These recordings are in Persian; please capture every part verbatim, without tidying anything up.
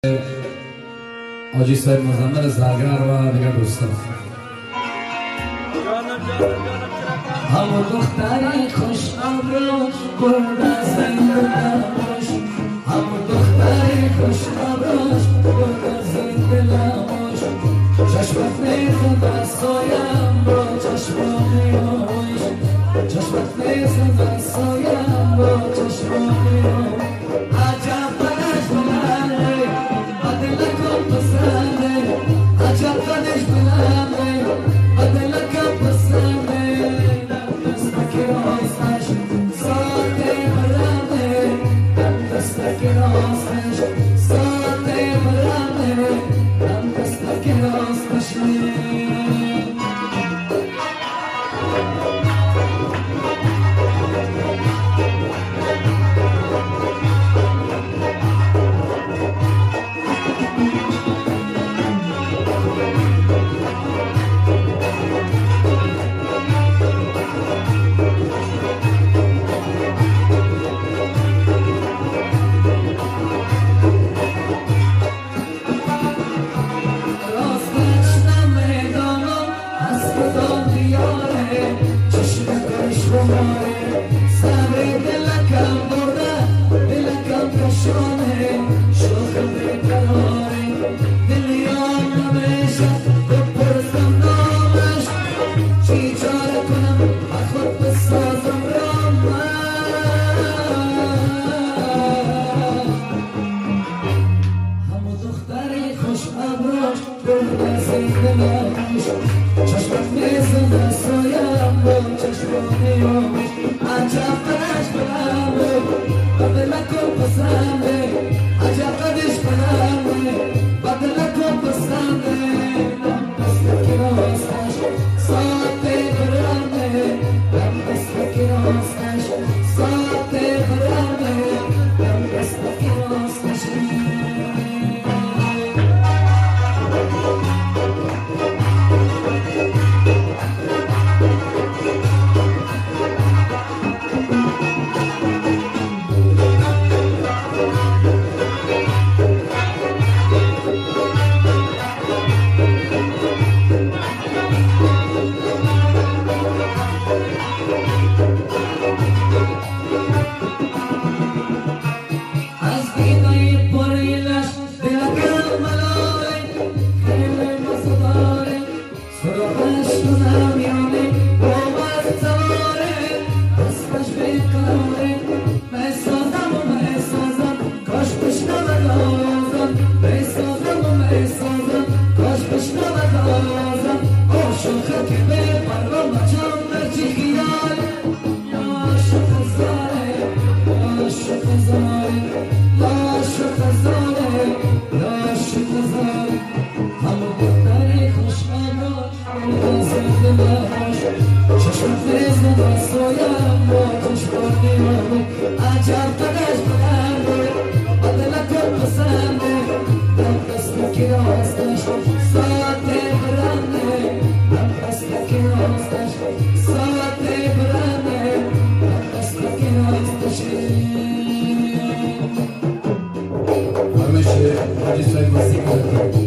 حاجی سید مزمل زرگر و دیگر دوستان. همون دختری خوش ابروش گرد زندگیش، همون دختری خوش ابروش گرد زندگیش، چشمت میخوند از سایم با چشمانیش، چشمت میخوند از سایم با چشمانیش. عجب قدش بلنده بدلکم پسنده، عجب قدش بلنده بدلکم پسنده، دستک راستش ساعته برنده، دستک راستش ساعته برنده، دستک راستش صبر دلکم برده دلکم کشانه شوخ بیقراره دلیان نمیشه بپرسم نامش چی چاره کنم خود بسازم رامش. همون دختری خوش ابروش برده زندگیش، چشمت میزنه سایم با چشمانیش. عجب قدش بلنده بدلکم پسنده، عجب قدش بلنده بدلکم پسنده، دستک راستش ساعته برنده، دستک راستش ساعته برنده، دستک راستش. عجب قدش بلنده بدلکم پسنده، دستک راستش ساعته برنده، دستک راستش ساعته برنده، دستک راستش. همیشه حاجی سید مزمل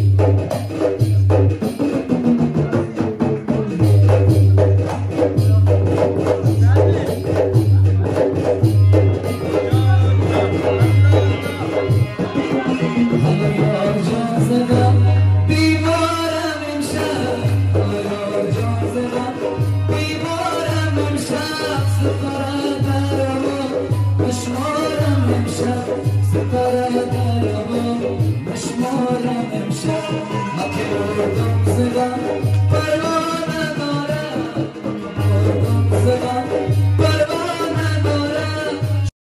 ستاره